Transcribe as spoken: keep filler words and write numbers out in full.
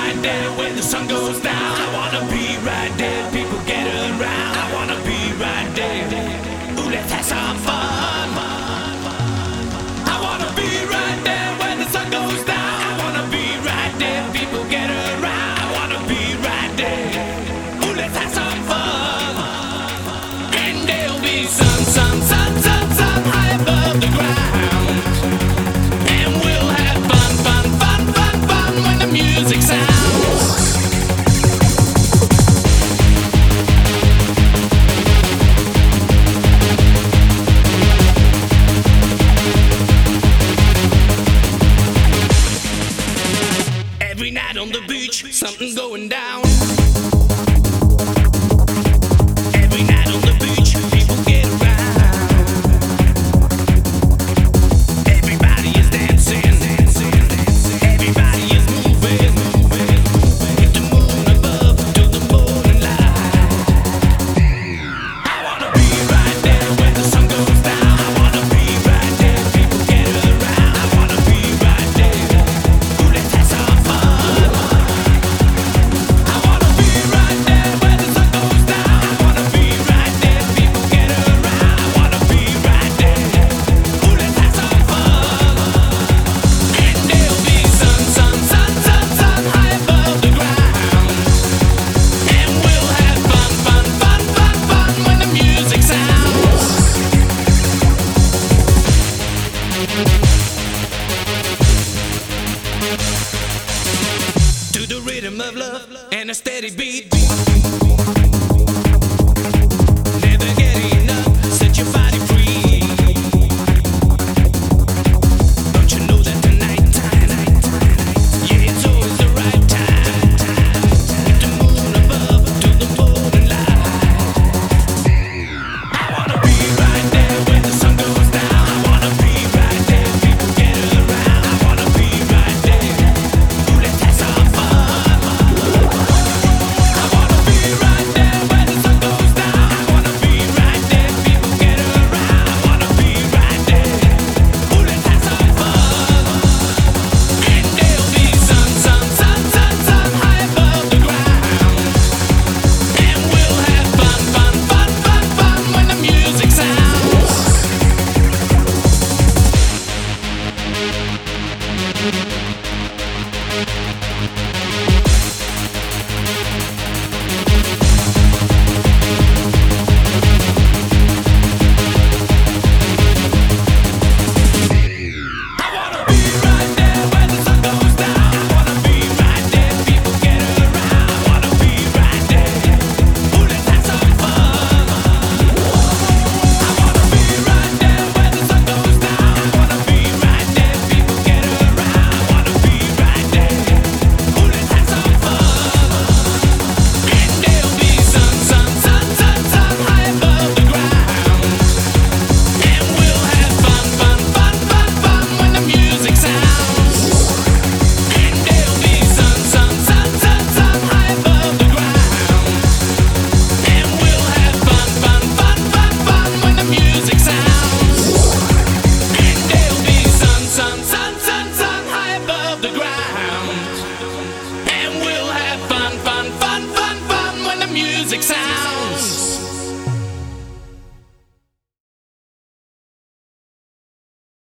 right there when the sun goes down. I wanna be right there, people get around. I wanna be right there. Ooh, let's have some fun. I wanna be right there when the sun goes down. I wanna be right there, people get around. I wanna be right there. Ooh, let's have some fun. And there'll be sun, sun, sun, sun, sun high above the ground. And we'll have fun, fun, fun, fun, fun when the music sounds. Every night on the beach, something going down. Every night on the beach, people get around. Everybody is dancing, dancing, dancing. Everybody is moving, moving, moving. With the moon above to the morning light. I wanna be right there when the sun goes down. I wanna be right there, people get around. I wanna be right there. Ooh, let's have some fun. I wanna be right there when the sun goes down. I wanna be right there, people get around. I wanna be right there. Ooh, let's have some fun. And there'll be sun, sun, sun, sun, sun high above the ground. And we'll have fun, fun, fun, fun, fun when the music sounds. To the rhythm of love and a steady beat. Never get enough, set your body free. Don't you know that the night time, yeah, it's always the right time. With the moon above to the morning light. I wanna be right there when the sun goes down. I wanna be right there, people get around. I wanna be right there. Ooh, let's have some fun. I wanna be right there when the sun goes down. I wanna be right there, people get around. I wanna be right there. Ooh, let's have some fun. And there'll be sun, sun, sun, sun, sun high above the ground. And we'll have fun, fun, fun, fun, fun when the music sounds. I wanna be right there when the sun goes down. I wanna be right there, people get around. I wanna be right there. Ooh, let's have some fun. I wanna be right there when the sun goes down. I wanna be right there, people get around. I wanna be right there. Ooh, let's have some fun. And there'll be sun, sun, sun, sun, sun high above the ground. And we'll have fun, fun, fun, fun, fun when the music sounds. And there'll be sun, sun, sun, sun, sun high above the ground. And we'll have fun, fun, fun, fun, fun when the music sounds. And there'll be sun, sun, sun, sun, sun high above the ground. And we'll have fun, fun, fun, fun, fun when the music sounds.